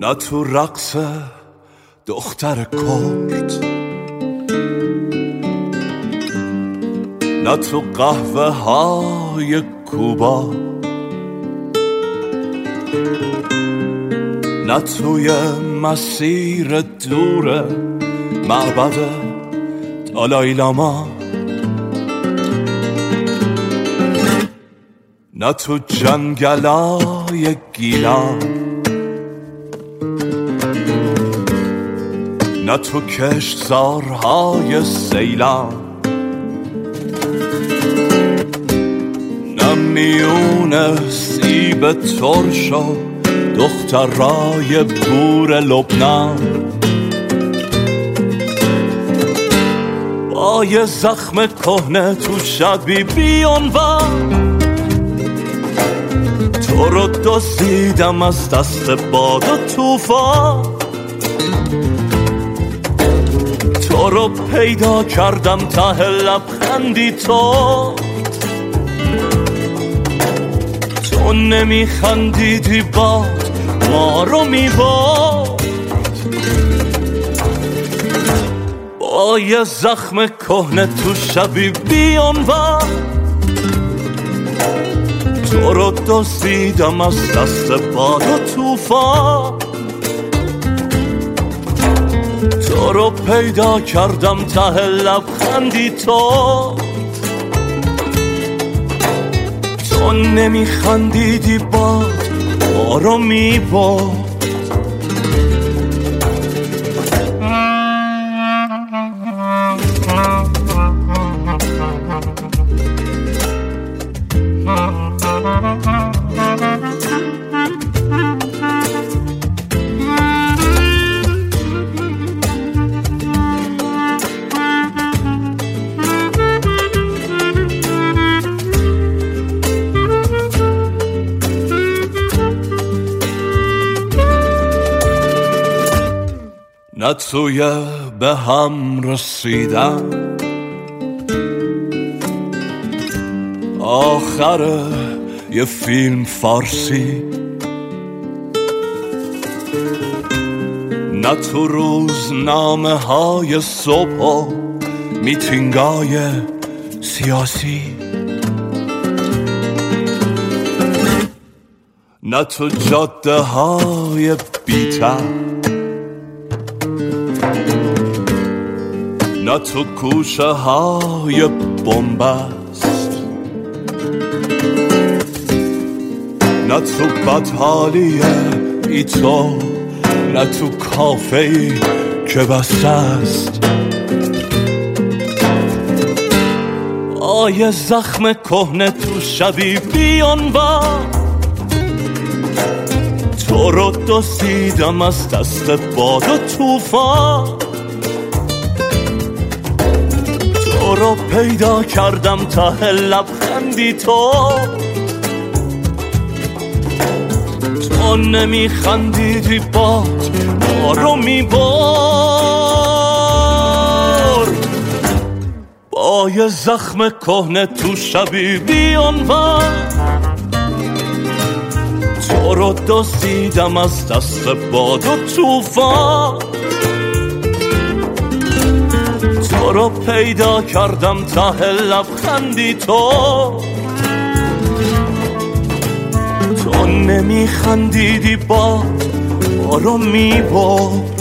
نه تو رقص دختر کرد، نه تو قهوه های کوبا، نه توی مسیر دور معبد دالای لاما، نه تو جنگلای گیلان، نه تو کشتزارهای سیلان، نه میون سیب ترش و دخترای بور لبنان، با یه زخم کهنه تو شبی بیانوان، تو رو دزدیدم از دست باد و طوفان، تو رو پیدا کردم ته لبخندی تو نمیخندیدی باد ما رو میباد، با یه زخم کهنه تو شبی بیانوان، تو رو دزدیدم از دست باد و طوفان، تو رو پیدا کردم ته لبخندی تو نمیخندیدی باد ما رو میباد. نه توی به هم رسیدن آخر یه فیلم فارسی، نه تو روزنامه های صبح و میتینگای سیاسی، نه تو جاده های بی‌تر، نه تو کوچه های بنبست، نه تو بدحالی ای تو، نه تو کافه‌ای که بسته است، آیه زخم کهنه تو شبی بیانوان، تو رو دزدیدم از دست باد و طوفان، تو رو پیدا کردم ته لبخندی تو نمیخندیدی باد ما رو میبرد، با یه زخم کهنه تو شبی بیانوان، تو رو دزدیدم از دست باد و طوفان، تو رو پیدا کردم ته لبخندی تو نمیخندیدی باد ما رو میبرد.